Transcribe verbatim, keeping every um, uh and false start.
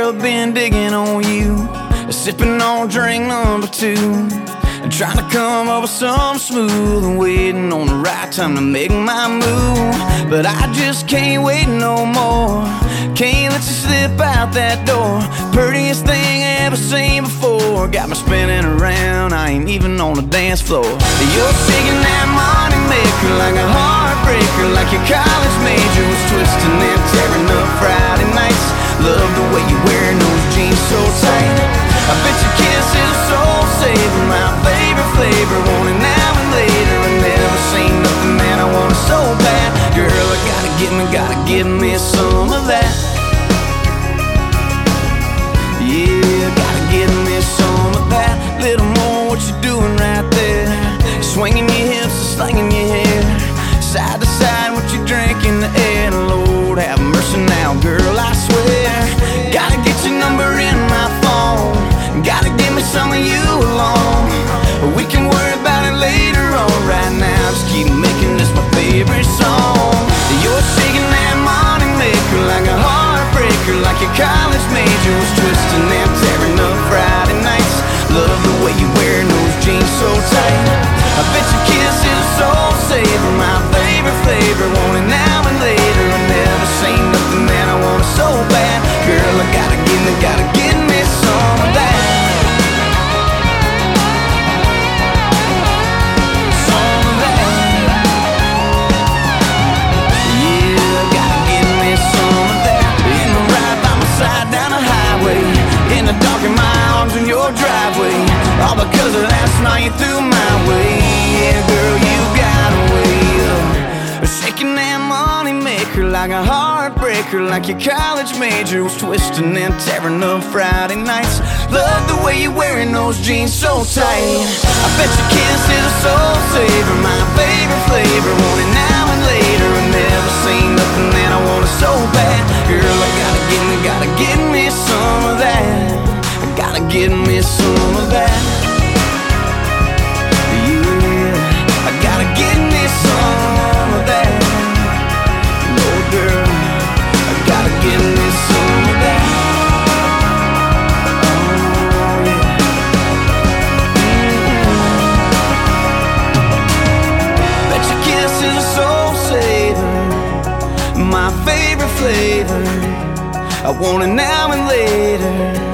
have been digging on you, sipping on drink number two, and trying to come up with something smooth and waiting on the right time to make my move. But I just can't wait no more. Can't let you slip out that door. Prettiest thing I ever seen before. Got me spinning around, I ain't even on the dance floor. You're shaking that money maker like a heartbreaker, like your college major was twisting and tearing up Friday nights. Love the way you're wearing those jeans so tight. I bet your kiss is a soul saver, my favorite flavor. Want it now and later. I never seen nothing that I want so bad. Girl, I gotta give me, gotta give me some of that. Yeah, gotta give me some of that. Little more what you doing right there. Swinging your hips and slinging your hair. Side to side, what you drink in the air. Lord have mercy now, girl, I swear. Gotta get your number in my phone. Gotta give me some of you alone. We can worry about it later on. Right now, just keep making this my favorite song. You're shaking that money maker like a heartbreaker, like your college major was twisting and tearing up Friday nights. Love the way you're wearing those jeans so tight. I bet your kiss is a soul saver, my favorite flavor. Want it now and later. I never seen nothing that I want so bad. Girl, I gotta give me, gotta give me some of that. Some of that. Yeah, gotta give me some of that. In the ride by my side down the highway, in the dark in my arms in your driveway. All because of last night you threw my way. Yeah, girl, you got a way of shaking that money maker like a heartbreaker, like your college major was twisting and tearing up Friday nights. Love the way you're wearing those jeans so tight. I bet your kiss is a soul saver, my favorite flavor. Want it now and later. I never seen nothing that I want so bad. Girl, I gotta give me, gotta give me some of that. I gotta give me some of that. My favorite flavor, I want it now and later.